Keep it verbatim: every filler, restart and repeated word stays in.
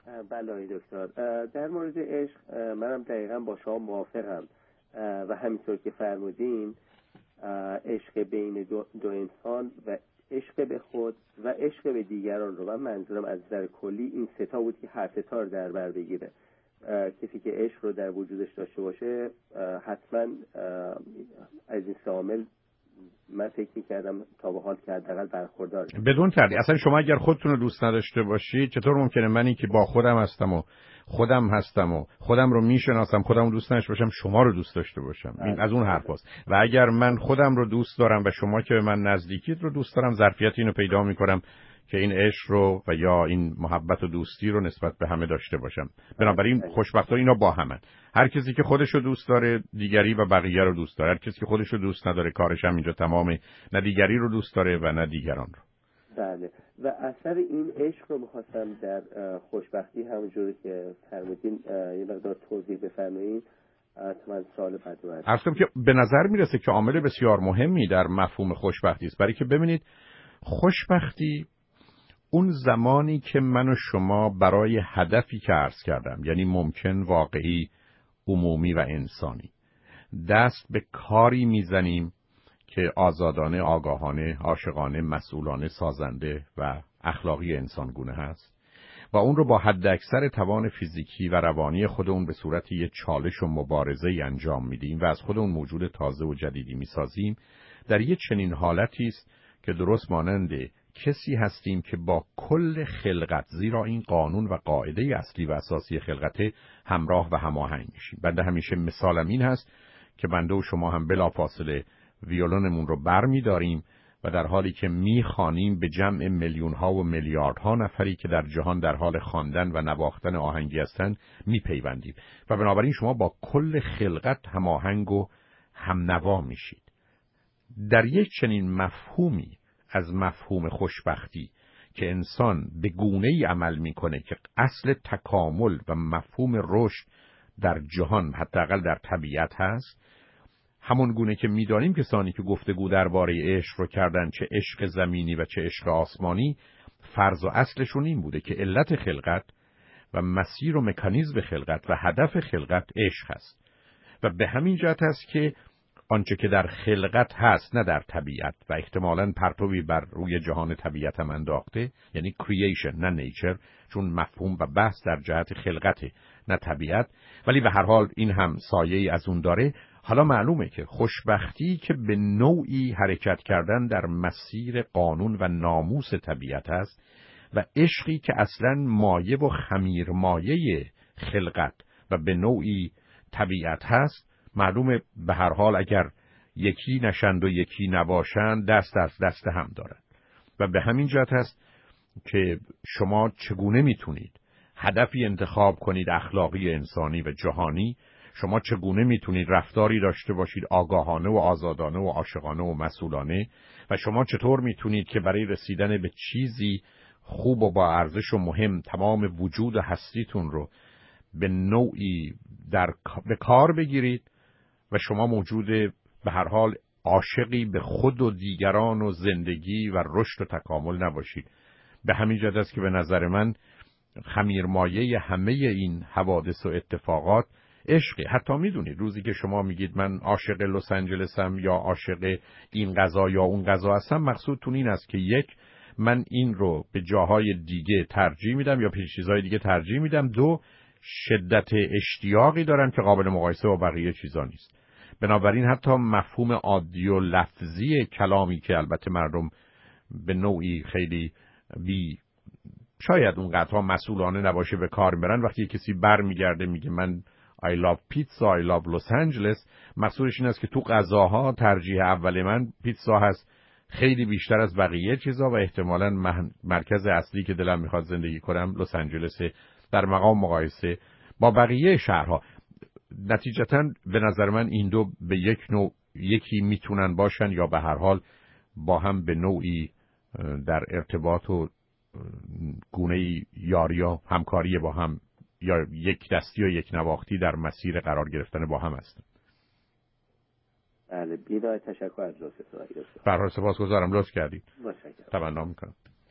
بله آقای دکتر، در مورد عشق منم دقیقا با شما موافقم و همینطور که فرمودین عشق بین دو, دو انسان و عشق به خود و عشق به دیگران رو، من منظورم از نظر کلی این سه تا بود که هر سه تا رو در بر بگیره. کسی که عشق رو در وجودش داشته باشه حتما از این عامل من فکر می‌کردم تا به حال که حداقل برخوردار بدون تردید. اصلا شما اگر خودتون رو دوست نداشته باشید چطور ممکنه منی که با خودم هستم و خودم هستم و خودم رو میشناسم خودم رو دوست نداشته باشم شما رو دوست داشته باشم؟ این از اون حرفاست. و اگر من خودم رو دوست دارم و شما که به من نزدیکید رو دوست دارم، ظرفیت اینو پیدا می‌کنم که این عشق رو و یا این محبت و دوستی رو نسبت به همه داشته باشم. بنابراین خوشبختانه اینا با همن. هر کسی که خودش رو دوست داره دیگری و بقیه رو دوست داره. هر کسی که خودش رو دوست نداره کارش هم اینجا تمامه، نه دیگری رو دوست داره و نه دیگران رو. بله. و اثر این عشق رو می‌خواستم در خوشبختی همونجوری که فرمودین یه مقدار توضیح بفرمایید. من سوال بعد رو عرض کنم که به نظر میرسه که عامل بسیار مهمی در مفهوم خوشبختی است، برای که ببینید خوشبختی اون زمانی که من و شما برای هدفی که عرض کردم، یعنی ممکن واقعی، عمومی و انسانی، دست به کاری میزنیم که آزادانه، آگاهانه، عاشقانه، مسئولانه، سازنده و اخلاقی انسانگونه هست و اون رو با حد اکثر توان فیزیکی و روانی خودمون به صورت یه چالش و مبارزه انجام میدیم و از خودمون موجود تازه و جدیدی میسازیم. در یه چنین حالتی است که درست مانند کسی هستیم که با کل خلقت، زیرا این قانون و قاعده اصلی و اساسی خلقت، همراه و هماهنگ میشیم. بنده همیشه مثالم این هست که بنده و شما هم بلافاصله ویولونمون رو بر می داریم و در حالی که می خوانیم به جمع میلیون ها و میلیاردها نفری که در جهان در حال خواندن و نواختن آهنگی هستند می پیوندیم و بنابراین شما با کل خلقت هماهنگ و همنوا میشید. در یک چنین مفهومی از مفهوم خوشبختی که انسان به گونه‌ای عمل میکنه که اصل تکامل و مفهوم رشد در جهان حداقل در طبیعت هست، همون گونه که میدانیم کسانی که گفتگو درباره عشق رو کردن، چه عشق زمینی و چه عشق آسمانی، فرض و اصلشون این بوده که علت خلقت و مسیر و مکانیزم خلقت و هدف خلقت عشق هست و به همین جهت است که آنچه که در خلقت هست نه در طبیعت و احتمالاً پرتوی بر روی جهان طبیعت هم انداخته، یعنی creation نه نیچر، چون مفهوم و بحث در جهت خلقت نه طبیعت، ولی به هر حال این هم سایه‌ای از اون داره. حالا معلومه که خوشبختی که به نوعی حرکت کردن در مسیر قانون و ناموس طبیعت هست و عشقی که اصلاً مایه و خمیر مایه خلقت و به نوعی طبیعت هست، معلومه به هر حال اگر یکی نشند و یکی نباشند دست از دست هم دارند و به همین جهت هست که شما چگونه میتونید هدفی انتخاب کنید اخلاقی انسانی و جهانی، شما چگونه میتونید رفتاری داشته باشید آگاهانه و آزادانه و عاشقانه و مسئولانه و شما چطور میتونید که برای رسیدن به چیزی خوب و با ارزش و مهم تمام وجود و هستیتون رو به نوعی در به کار بگیرید و شما موجود به هر حال عاشقی به خود و دیگران و زندگی و رشد و تکامل نباشید. به همین جهت است که به نظر من خمیرمایه همه این حوادث و اتفاقات عشقی. حتی میدونید روزی که شما میگید من عاشق لس آنجلسم یا عاشق این غذا یا اون غذا هستم، مقصودتون این است که یک، من این رو به جاهای دیگه ترجیح میدم یا به چیزهای دیگه ترجیح میدم، دو، شدت اشتیاقی دارم که قابل مقایسه با بقیه چیزا نیست. بنابراین حتی مفهوم عادی و لفظی کلامی که البته مردم به نوعی خیلی بی شاید اون قطعا مسئولانه نباشه به کار میبرن، وقتی کسی بر میگرده میگه من I love pizza, I love Los Angeles، مقصودش این است که تو غذاها ترجیح اول من پیتزا هست خیلی بیشتر از بقیه چیزا و احتمالاً مرکز اصلی که دلم میخواد زندگی کنم لس آنجلس در مقام مقایسه با بقیه شهرها. نتیجتاً به نظر من این دو به یک نوع یکی میتونن باشن یا به هر حال با هم به نوعی در ارتباط و گونه یاری و همکاری با هم یا یک دستی و یک نواختی در مسیر قرار گرفتن با هم هستن. بله، بی‌نهایت تشکر از لطفتون. برای سپاسگزارم، لطف کردید. متشکرم. تمنا میکنم.